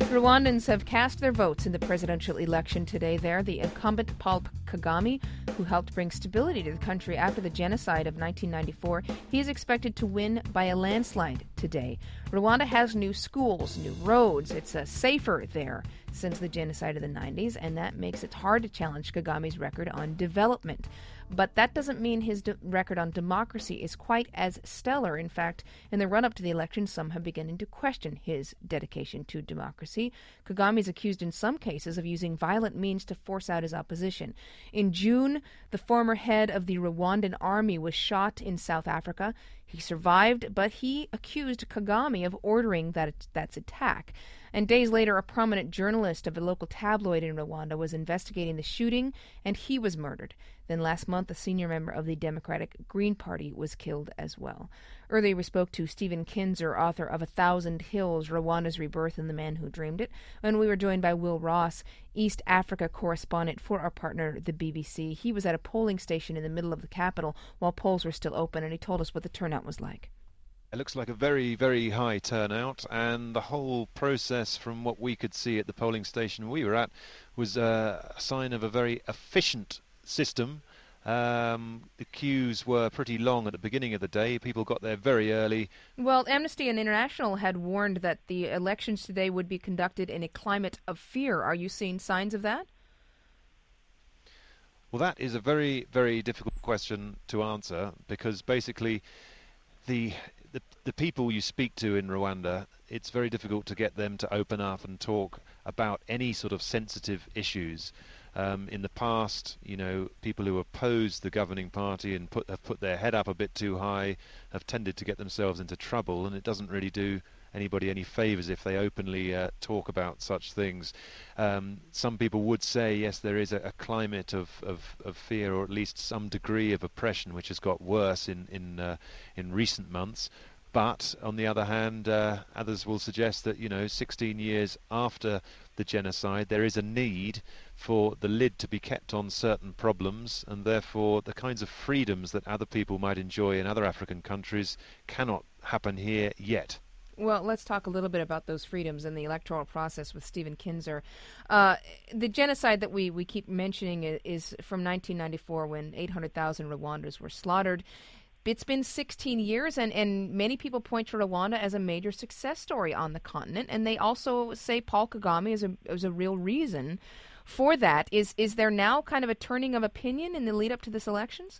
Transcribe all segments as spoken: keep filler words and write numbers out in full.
Rwandans have cast their votes in the presidential election today there. The incumbent Paul Kagame, who helped bring stability to the country after the genocide of nineteen ninety-four, he is expected to win by a landslide today. Rwanda has new schools, new roads. It's uh, safer there since the genocide of the nineties, and that makes it hard to challenge Kagame's record on development. But that doesn't mean his de- record on democracy is quite as stellar. In fact, in the run-up to the election, some have begun to question his dedication to democracy. Kagame is accused in some cases of using violent means to force out his opposition. In June, the former head of the Rwandan army was shot in South Africa. He survived, but he accused Kagame of ordering that that's attack. And days later, a prominent journalist of a local tabloid in Rwanda was investigating the shooting, and he was murdered. Then last month, a senior member of the Democratic Green Party was killed as well. Earlier, we spoke to Stephen Kinzer, author of A Thousand Hills, Rwanda's Rebirth and the Man Who Dreamed It. And we were joined by Will Ross, East Africa correspondent for our partner, the B B C. He was at a polling station in the middle of the capital while polls were still open, and he told us what the turnout was like. It looks like a very, very high turnout, and the whole process, from what we could see at the polling station we were at, was uh, a sign of a very efficient system. Um, the queues were pretty long at the beginning of the day. People got there very early. Well, Amnesty International had warned that the elections today would be conducted in a climate of fear. Are you seeing signs of that? Well, that is a very, very difficult question to answer, because basically the The, the people you speak to in Rwanda, it's very difficult to get them to open up and talk about any sort of sensitive issues. Um, in the past, you know, people who oppose the governing party and put, have put their head up a bit too high have tended to get themselves into trouble, and it doesn't really do anybody any favours if they openly uh, talk about such things. Um, some people would say, yes, there is a, a climate of, of, of fear, or at least some degree of oppression, which has got worse in in, uh, in recent months. But on the other hand, uh, others will suggest that, you know, sixteen years after the genocide, there is a need for the lid to be kept on certain problems, and therefore the kinds of freedoms that other people might enjoy in other African countries cannot happen here yet. Well, let's talk a little bit about those freedoms in the electoral process with Stephen Kinzer. Uh, the genocide that we, we keep mentioning is from nineteen ninety-four, when eight hundred thousand Rwandans were slaughtered. It's been sixteen years, and, and many people point to Rwanda as a major success story on the continent, and they also say Paul Kagame is a, is a real reason for that. Is, is there now kind of a turning of opinion in the lead up to this elections?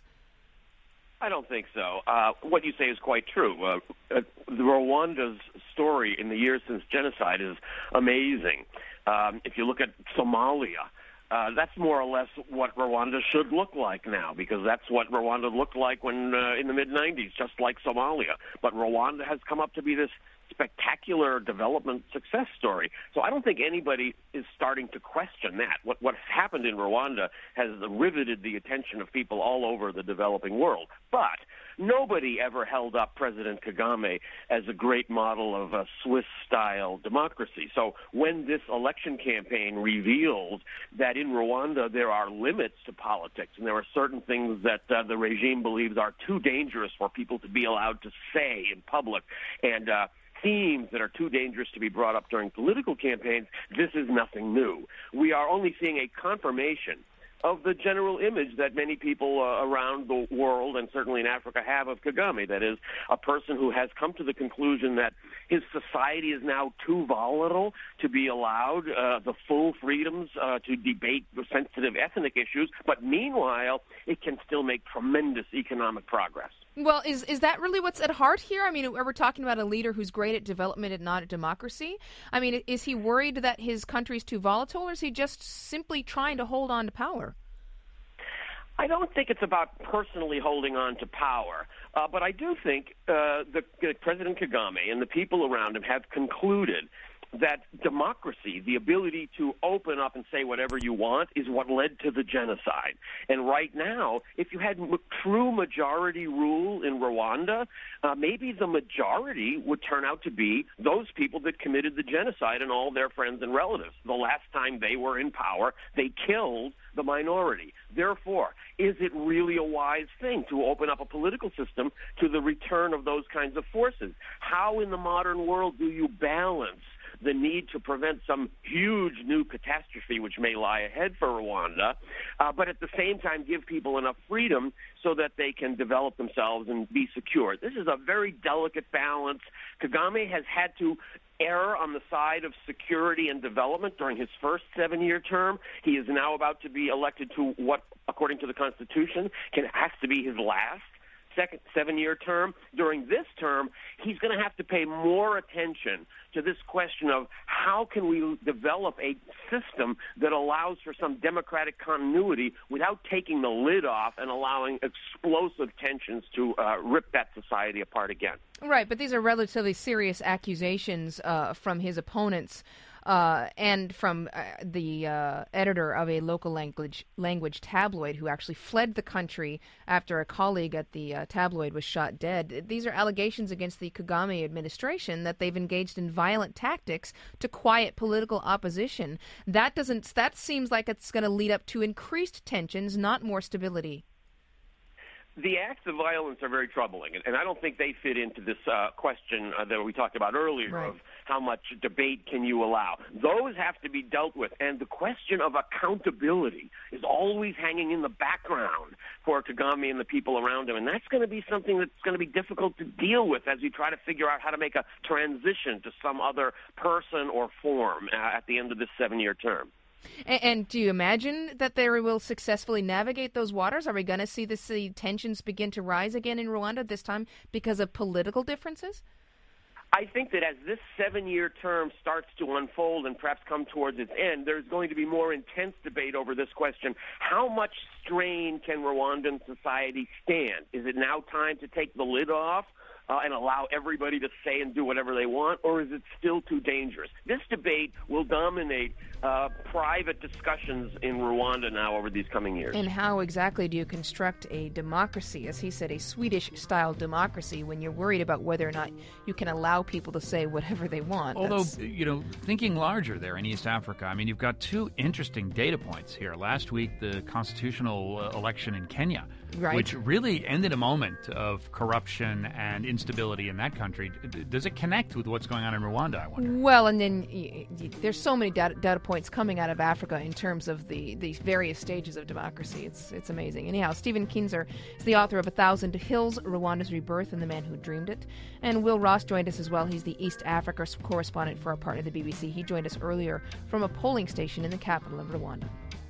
I don't think so. Uh, what you say is quite true. Uh, uh, Rwanda's story in the years since genocide is amazing. Um, if you look at Somalia, uh, that's more or less what Rwanda should look like now, because that's what Rwanda looked like when uh, in the mid nineties, just like Somalia. But Rwanda has come up to be this spectacular development success story. So I don't think anybody is starting to question that. What what's happened in Rwanda has riveted the attention of people all over the developing world. But nobody ever held up President Kagame as a great model of a Swiss-style democracy. So when this election campaign revealed that in Rwanda there are limits to politics, and there are certain things that uh, the regime believes are too dangerous for people to be allowed to say in public, and uh, themes that are too dangerous to be brought up during political campaigns, this is nothing new. We are only seeing a confirmation of the general image that many people uh, around the world, and certainly in Africa, have of Kagame. That is, a person who has come to the conclusion that his society is now too volatile to be allowed uh, the full freedoms uh, to debate sensitive ethnic issues, but meanwhile, it can still make tremendous economic progress. Well, is is that really what's at heart here? I mean, we're talking about a leader who's great at development and not at democracy. I mean, is he worried that his country's too volatile, or is he just simply trying to hold on to power? I don't think it's about personally holding on to power, uh, but I do think uh, the, uh, President Kagame and the people around him have concluded that democracy, the ability to open up and say whatever you want, is what led to the genocide. And right now, if you had m- true majority rule in Rwanda, uh, maybe the majority would turn out to be those people that committed the genocide and all their friends and relatives. The last time they were in power, they killed the minority. Therefore, is it really a wise thing to open up a political system to the return of those kinds of forces? How in the modern world do you balance the need to prevent some huge new catastrophe which may lie ahead for Rwanda, uh, but at the same time give people enough freedom so that they can develop themselves and be secure. This is a very delicate balance. Kagame has had to err on the side of security and development during his first seven-year term. He is now about to be elected to what, according to the Constitution, can has to be his last second seven-year term. During this term, he's going to have to pay more attention to this question of how can we develop a system that allows for some democratic continuity without taking the lid off and allowing explosive tensions to uh, rip that society apart again. Right, but these are relatively serious accusations uh, from his opponents uh, and from uh, the uh, editor of a local language language tabloid who actually fled the country after a colleague at the uh, tabloid was shot dead. These are allegations against the Kagame administration that they've engaged in violent tactics to quiet political opposition. That doesn't. That seems like it's going to lead up to increased tensions, not more stability. The acts of violence are very troubling, and I don't think they fit into this uh, question uh, that we talked about earlier right. of how much debate can you allow. Those have to be dealt with, and the question of accountability is always hanging in the background for Kagame and the people around him, and that's going to be something that's going to be difficult to deal with as we try to figure out how to make a transition to some other person or form uh, at the end of this seven-year term. And, and do you imagine that they will successfully navigate those waters? Are we going to see the see tensions begin to rise again in Rwanda, this time because of political differences? I think that as this seven-year term starts to unfold and perhaps come towards its end, there's going to be more intense debate over this question. How much strain can Rwandan society stand? Is it now time to take the lid off uh, and allow everybody to say and do whatever they want, or is it still too dangerous? This debate will dominate uh, private discussions in Rwanda now over these coming years. And how exactly do you construct a democracy, as he said, a Swedish-style democracy, when you're worried about whether or not you can allow people to say whatever they want? Although, That's... you know, thinking larger there in East Africa, I mean, you've got two interesting data points here. Last week, the constitutional uh, election in Kenya, right. which really ended a moment of corruption and instability in that country. Does it connect with what's going on in Rwanda, I wonder? Well, and then y- y- there's so many data, data points coming out of Africa in terms of the, the various stages of democracy. It's it's amazing. Anyhow, Stephen Kinzer is the author of A Thousand Hills, Rwanda's Rebirth and the Man Who Dreamed It. And Will Ross joined us as well. He's the East Africa correspondent for our partner, the B B C. He joined us earlier from a polling station in the capital of Rwanda.